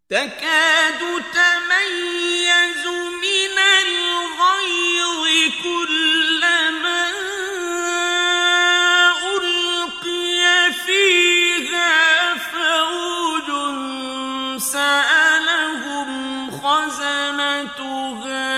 تكاد تميز من الغيظ كلما ألقي فيها فوج سألهم خزنتها